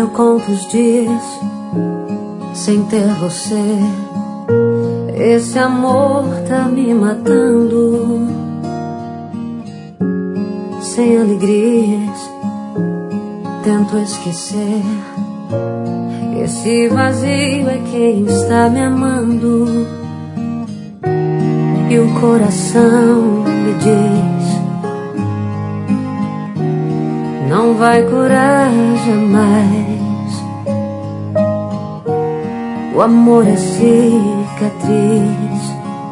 Eu conto os dias sem ter você. Esse amor tá me matando. Sem alegrias, tento esquecer. Esse vazio é quem está me amando. E o coração me diz: não vai curar jamais. O amor é cicatriz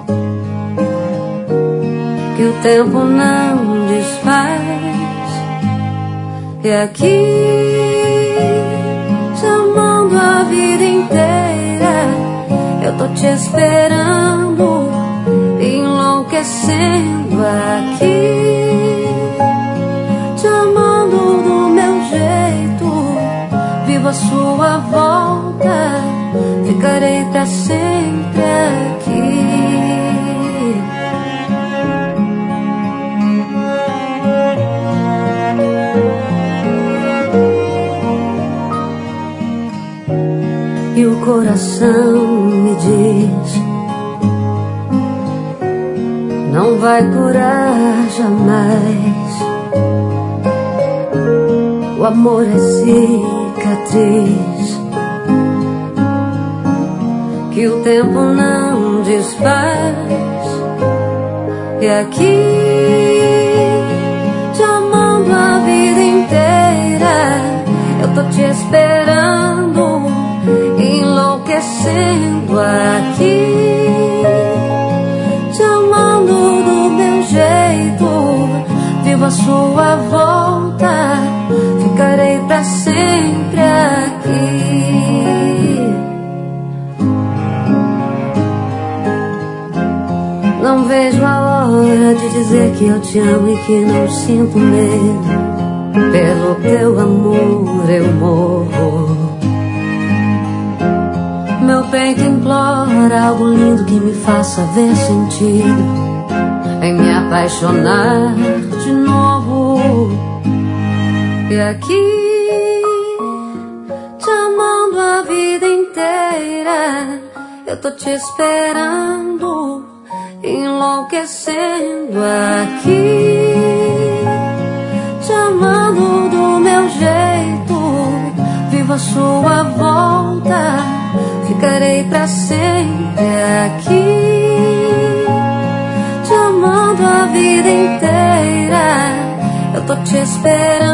que o tempo não desfaz. E aqui, te amando a vida inteira, eu tô te esperando, enlouquecendo aqui. Te amando do meu jeito, vivo a sua volta, ficarei pra sempre aqui. E o coração me diz: não vai curar jamais. O amor é cicatriz que o tempo não desfaz. E aqui, te amando a vida inteira, eu tô te esperando, enlouquecendo aqui. Te amando do meu jeito, vivo a sua volta, ficarei pra sempre aqui. Não vejo a hora de dizer que eu te amo e que não sinto medo. Pelo teu amor eu morro. Meu peito implora algo lindo que me faça ver sentido em me apaixonar de novo. E aqui, te amando a vida inteira, eu tô te esperando, enlouquecendo aqui. Te amando do meu jeito, vivo a sua volta, ficarei pra sempre aqui. Te amando a vida inteira, eu tô te esperando,